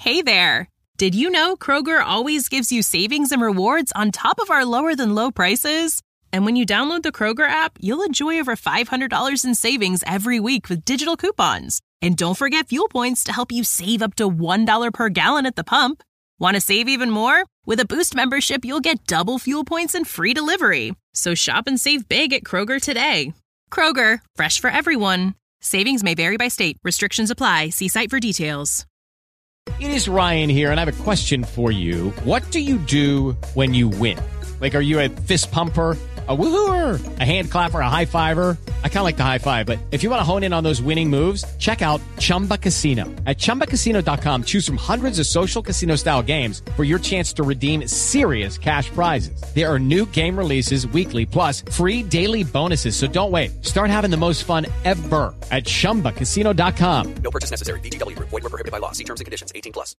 Hey there! Did you know Kroger always gives you savings and rewards on top of our lower-than-low prices? And when you download the Kroger app, you'll enjoy over $500 in savings every week with digital coupons. And don't forget fuel points to help you save up to $1 per gallon at the pump. Want to save even more? With a Boost membership, you'll get double fuel points and free delivery. So shop and save big at Kroger today. Kroger, fresh for everyone. Savings may vary by state. Restrictions apply. See site for details. It is Ryan here, and I have a question for you. What do you do when you win? Like, are you a fist pumper, a woohooer, a hand clapper, a high fiver? I kind of like the high five, but if you want to hone in on those winning moves, check out Chumba Casino. At ChumbaCasino.com, choose from hundreds of social casino-style games for your chance to redeem serious cash prizes. There are new game releases weekly, plus free daily bonuses. So don't wait. Start having the most fun ever at ChumbaCasino.com. No purchase necessary. VGW. Void where prohibited by law. See terms and conditions. 18 plus.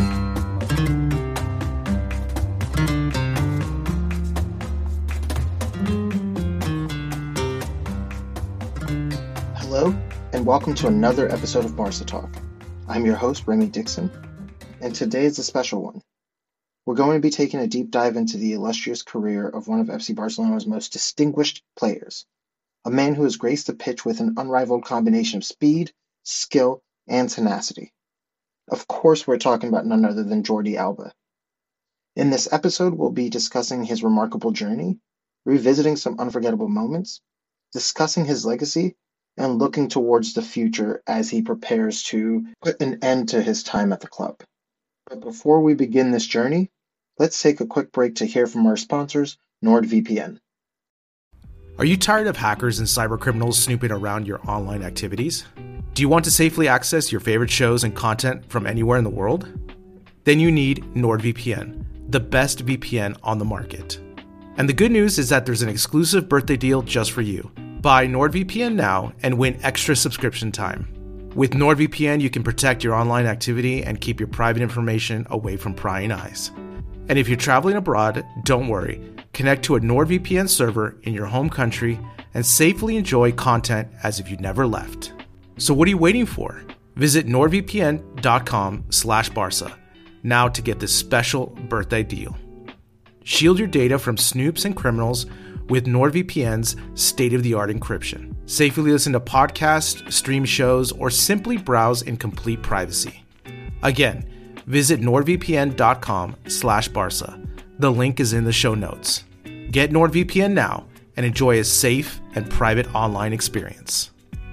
Hello, and welcome to another episode of Barca Talk. I'm your host, Remy Dixon, and today is a special one. We're going to be taking a deep dive into the illustrious career of one of FC Barcelona's most distinguished players, a man who has graced the pitch with an unrivaled combination of speed, skill, and tenacity. Of course, we're talking about none other than Jordi Alba. In this episode, we'll be discussing his remarkable journey, revisiting some unforgettable moments, discussing his legacy, and looking towards the future as he prepares to put an end to his time at the club. But before we begin this journey, let's take a quick break to hear from our sponsors, NordVPN. Are you tired of hackers and cybercriminals snooping around your online activities? Do you want to safely access your favorite shows and content from anywhere in the world? Then you need NordVPN, the best VPN on the market. And the good news is that there's an exclusive birthday deal just for you. Buy NordVPN now and win extra subscription time. With NordVPN, you can protect your online activity and keep your private information away from prying eyes. And if you're traveling abroad, don't worry. Connect to a NordVPN server in your home country and safely enjoy content as if you never left. So what are you waiting for? Visit nordvpn.com/Barca now to get this special birthday deal. Shield your data from snoops and criminals with NordVPN's state-of-the-art encryption. Safely listen to podcasts, stream shows, or simply browse in complete privacy. Again, visit nordvpn.com/Barca. The link is in the show notes. Get NordVPN now and enjoy a safe and private online experience.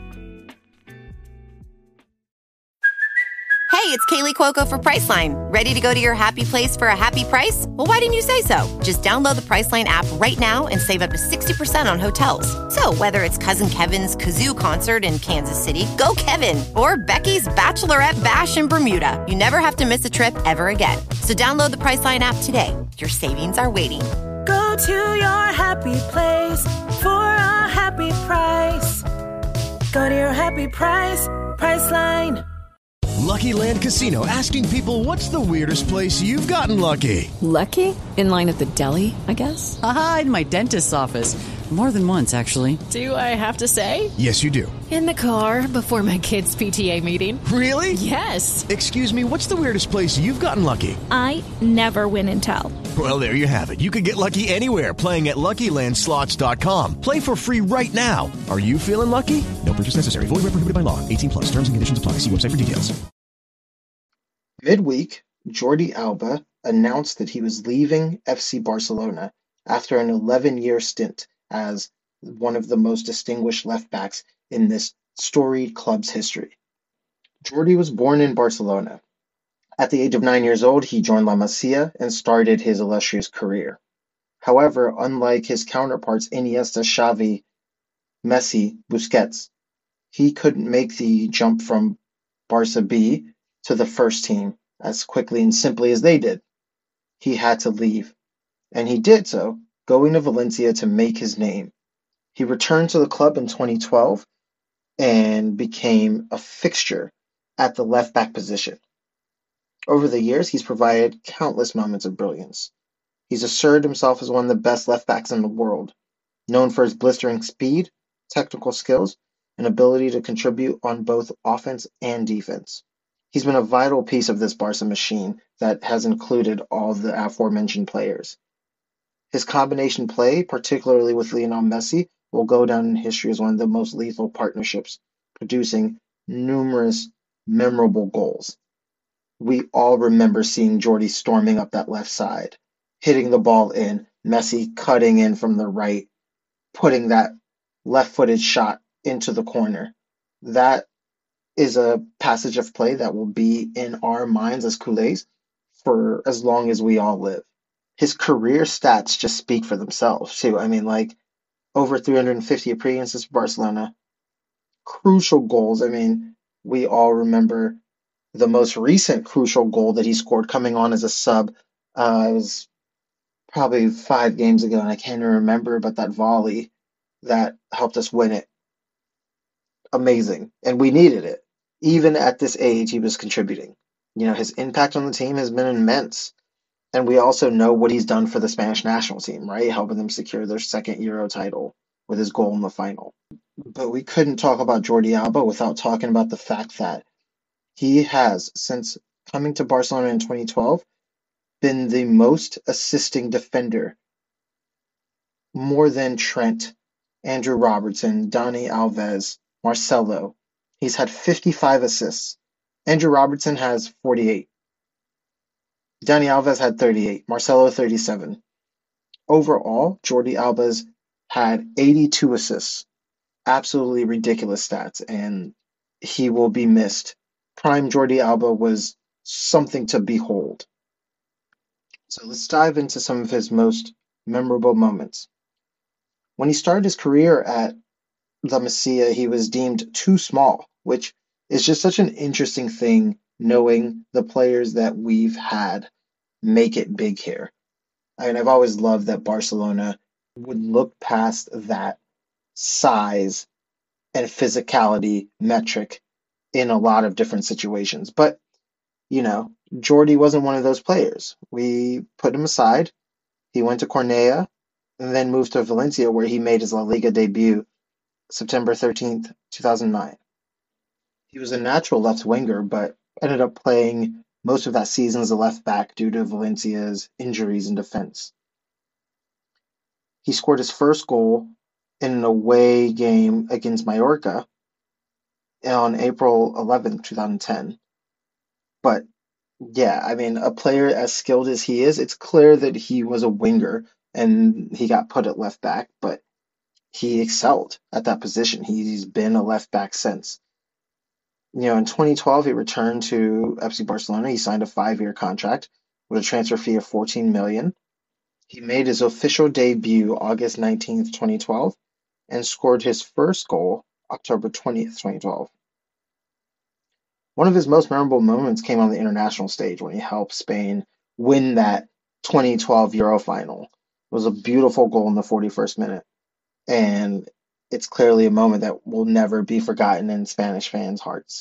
Hey, it's Kaylee Cuoco for Priceline. Ready to go to your happy place for a happy price? Well, why didn't you say so? Just download the Priceline app right now and save up to 60% on hotels. So whether it's Cousin Kevin's Kazoo Concert in Kansas City, go Kevin, or Becky's Bachelorette Bash in Bermuda, you never have to miss a trip ever again. So download the Priceline app today. Your savings are waiting. Go to your happy place for a happy price. Go to your happy price, Priceline. Lucky Land Casino, asking people, what's the weirdest place you've gotten lucky? Lucky? In line at the deli, I guess? Aha, in my dentist's office. More than once, actually. Do I have to say? Yes, you do. In the car before my kids' PTA meeting. Really? Yes. Excuse me, what's the weirdest place you've gotten lucky? I never win and tell. Well, there you have it. You can get lucky anywhere, playing at LuckyLandSlots.com. Play for free right now. Are you feeling lucky? No purchase necessary. Void where prohibited by law. 18 plus. Terms and conditions apply. See website for details. Midweek, Jordi Alba announced that he was leaving FC Barcelona after an 11-year stint as one of the most distinguished left-backs in this storied club's history. Jordi was born in Barcelona. At the age of 9 years old, he joined La Masia and started his illustrious career. However, unlike his counterparts Iniesta, Xavi, Messi, Busquets, he couldn't make the jump from Barca B to the first team as quickly and simply as they did. He had to leave, and he did so, going to Valencia to make his name. He returned to the club in 2012 and became a fixture at the left-back position. Over the years, he's provided countless moments of brilliance. He's asserted himself as one of the best left-backs in the world, known for his blistering speed, technical skills, and ability to contribute on both offense and defense. He's been a vital piece of this Barca machine that has included all the aforementioned players. His combination play, particularly with Lionel Messi, will go down in history as one of the most lethal partnerships, producing numerous memorable goals. We all remember seeing Jordi storming up that left side, hitting the ball in, Messi cutting in from the right, putting that left-footed shot into the corner. That is a passage of play that will be in our minds as culés for as long as we all live. His career stats just speak for themselves, too. I mean, like, over 350 appearances for Barcelona, crucial goals. I mean, we all remember the most recent crucial goal that he scored coming on as a sub. It was probably 5 games ago, and I can't even remember, but that volley that helped us win it. Amazing. And we needed it. Even at this age, he was contributing. His impact on the team has been immense. And we also know what he's done for the Spanish national team, right? Helping them secure their second Euro title with his goal in the final. But we couldn't talk about Jordi Alba without talking about the fact that he has, since coming to Barcelona in 2012, been the most assisting defender, more than Trent, Andrew Robertson, Dani Alves, Marcelo. He's had 55 assists. Andrew Robertson has 48. Dani Alves had 38. Marcelo 37. Overall, Jordi Alba's had 82 assists. Absolutely ridiculous stats, and he will be missed. Prime Jordi Alba was something to behold. So let's dive into some of his most memorable moments. When he started his career at La Masia, he was deemed too small, which is just such an interesting thing, knowing the players that we've had make it big here. I mean, I've always loved that Barcelona would look past that size and physicality metric in a lot of different situations. But, Jordi wasn't one of those players. We put him aside. He went to Cornellà and then moved to Valencia, where he made his La Liga debut September 13th, 2009. He was a natural left winger, but ended up playing most of that season as a left back due to Valencia's injuries in defense. He scored his first goal in an away game against Mallorca on April 11th, 2010. But yeah, I mean, a player as skilled as he is, it's clear that he was a winger and he got put at left back, but he excelled at that position. He's been a left back since. In 2012, he returned to FC Barcelona. He signed a 5-year contract with a transfer fee of $14 million. He made his official debut August 19th, 2012, and scored his first goal October 20th, 2012. One of his most memorable moments came on the international stage when he helped Spain win that 2012 Euro final. It was a beautiful goal in the 41st minute, and it's clearly a moment that will never be forgotten in Spanish fans' hearts.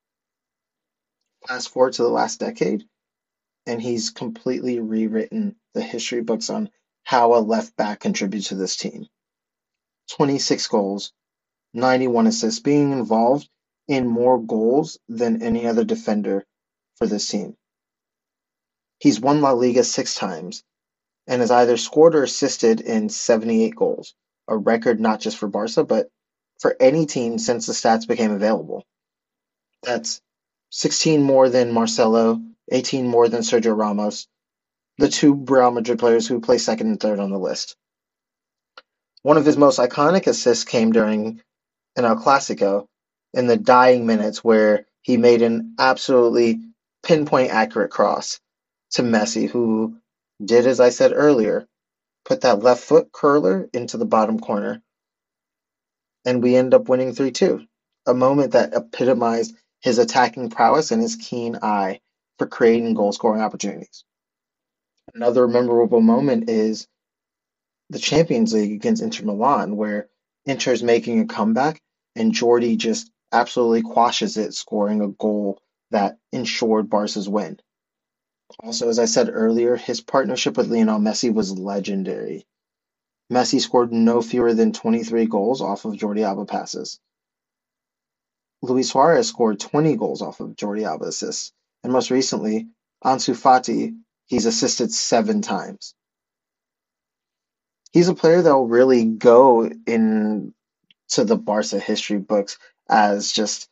Fast forward to the last decade, and he's completely rewritten the history books on how a left back contributes to this team. 26 goals, 91 assists, being involved in more goals than any other defender for this team. He's won La Liga 6 times and has either scored or assisted in 78 goals, a record not just for Barca, but for any team since the stats became available. That's 16 more than Marcelo, 18 more than Sergio Ramos, the 2 Real Madrid players who play second and third on the list. One of his most iconic assists came during an El Clasico in the dying minutes, where he made an absolutely pinpoint accurate cross to Messi, who did, as I said earlier, put that left foot curler into the bottom corner. And we end up winning 3-2, a moment that epitomized his attacking prowess and his keen eye for creating goal-scoring opportunities. Another memorable moment is the Champions League against Inter Milan, where Inter's making a comeback and Jordi just absolutely quashes it, scoring a goal that ensured Barca's win. Also, as I said earlier, his partnership with Lionel Messi was legendary. Messi scored no fewer than 23 goals off of Jordi Alba passes. Luis Suarez scored 20 goals off of Jordi Alba assists. And most recently, Ansu Fati, he's assisted 7 times. He's a player that will really go into the Barca history books as just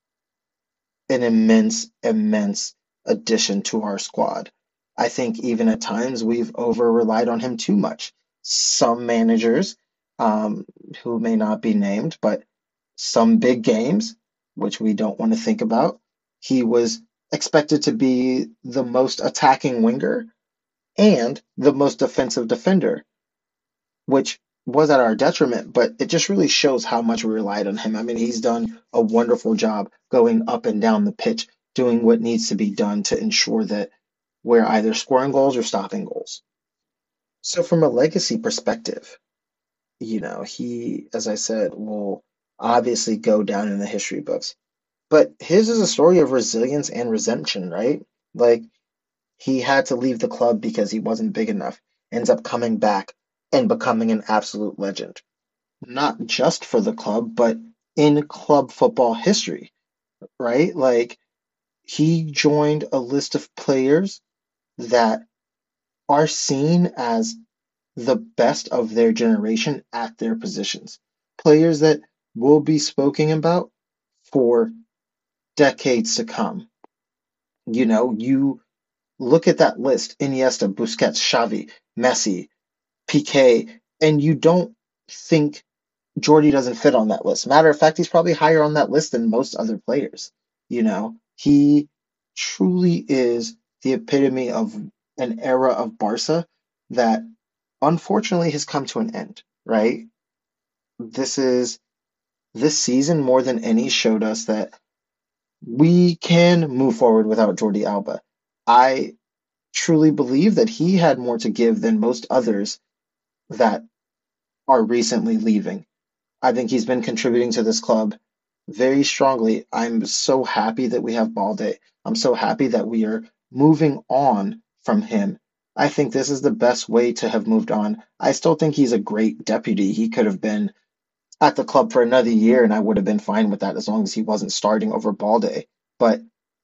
an immense addition to our squad. I think even at times we've over relied on him too much. Some managers, who may not be named, but some big games, which we don't want to think about, he was expected to be the most attacking winger and the most defensive defender, which was at our detriment, but it just really shows how much we relied on him. I mean, he's done a wonderful job going up and down the pitch, doing what needs to be done to ensure that we're either scoring goals or stopping goals. So, from a legacy perspective, he, as I said, will obviously go down in the history books. But his is a story of resilience and redemption, right? Like, he had to leave the club because he wasn't big enough, ends up coming back and becoming an absolute legend. Not just for the club, but in club football history, right? Like, he joined a list of players that are seen as the best of their generation at their positions. Players that will be spoken about for decades to come. You look at that list: Iniesta, Busquets, Xavi, Messi, Piqué, and you don't think Jordi doesn't fit on that list. Matter of fact, he's probably higher on that list than most other players. He truly is the epitome of an era of Barca that unfortunately has come to an end, right? This season more than any showed us that we can move forward without Jordi Alba. I truly believe that he had more to give than most others that are recently leaving. I think he's been contributing to this club very strongly. I'm so happy that we have Balde. I'm so happy that we are moving on from him. I think this is the best way to have moved on. I still think he's a great deputy. He could have been at the club for another year, and I would have been fine with that as long as he wasn't starting over Balde. But,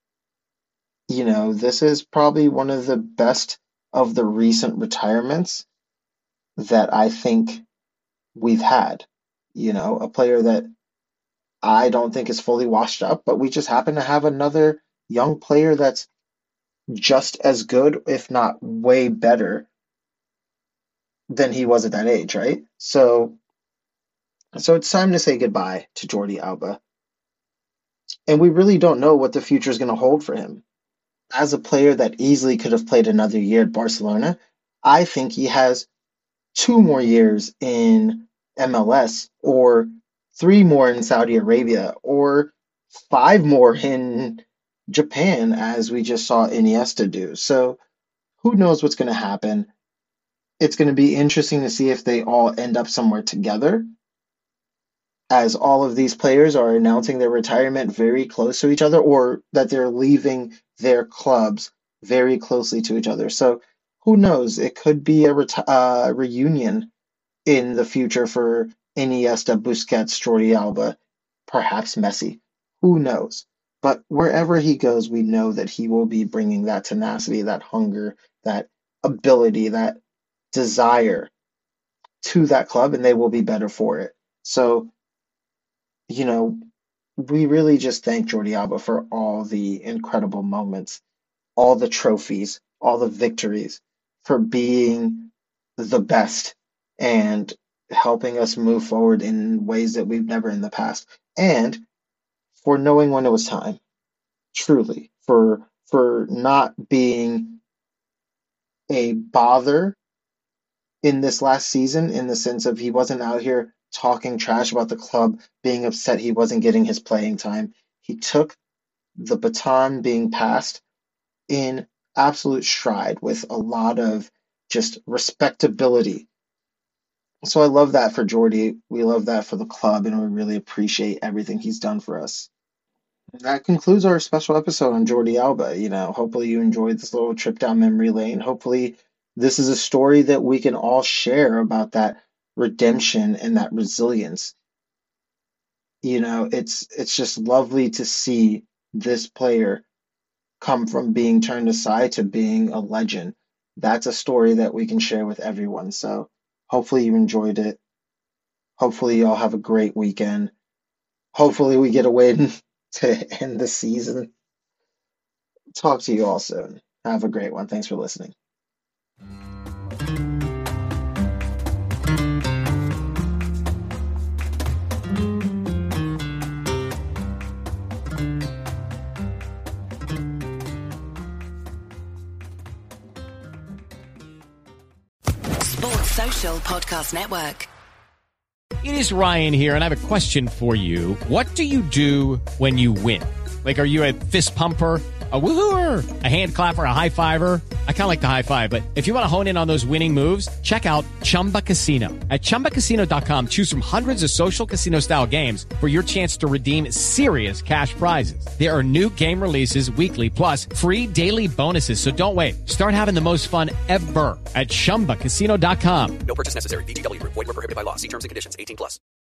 this is probably one of the best of the recent retirements that I think we've had. A player that I don't think is fully washed up, but we just happen to have another young player that's just as good, if not way better, than he was at that age, right? So it's time to say goodbye to Jordi Alba. And we really don't know what the future is going to hold for him. As a player that easily could have played another year at Barcelona, I think he has 2 more years in MLS, or 3 more in Saudi Arabia, or 5 more in Japan, as we just saw Iniesta do. So who knows what's going to happen? It's going to be interesting to see if they all end up somewhere together, as all of these players are announcing their retirement very close to each other, or that they're leaving their clubs very closely to each other. So who knows? It could be a reunion in the future for Iniesta, Busquets, Jordi Alba, perhaps Messi. Who knows? But wherever he goes, we know that he will be bringing that tenacity, that hunger, that ability, that desire to that club, and they will be better for it. So, we really just thank Jordi Alba for all the incredible moments, all the trophies, all the victories, for being the best and helping us move forward in ways that we've never in the past, and for knowing when it was time, truly, for not being a bother in this last season, in the sense of he wasn't out here talking trash about the club, being upset he wasn't getting his playing time. He took the baton being passed in absolute stride with a lot of just respectability. So I love that for Jordi. We love that for the club, and we really appreciate everything he's done for us. That concludes our special episode on Jordi Alba. Hopefully you enjoyed this little trip down memory lane. Hopefully this is a story that we can all share about that redemption and that resilience. It's just lovely to see this player come from being turned aside to being a legend. That's a story that we can share with everyone. So hopefully you enjoyed it. Hopefully you all have a great weekend. Hopefully we get a win to end the season. Talk to you all soon. Have a great one. Thanks for listening. Sports Social Podcast Network. It is Ryan here, and I have a question for you. What do you do when you win? Like, are you a fist pumper, a woohooer, a hand clapper, a high fiver? I kind of like the high five, but if you want to hone in on those winning moves, check out Chumba Casino. At ChumbaCasino.com, choose from hundreds of social casino-style games for your chance to redeem serious cash prizes. There are new game releases weekly, plus free daily bonuses. So don't wait. Start having the most fun ever at ChumbaCasino.com. No purchase necessary. VGW Group. Void where prohibited by law. See terms and conditions. 18+.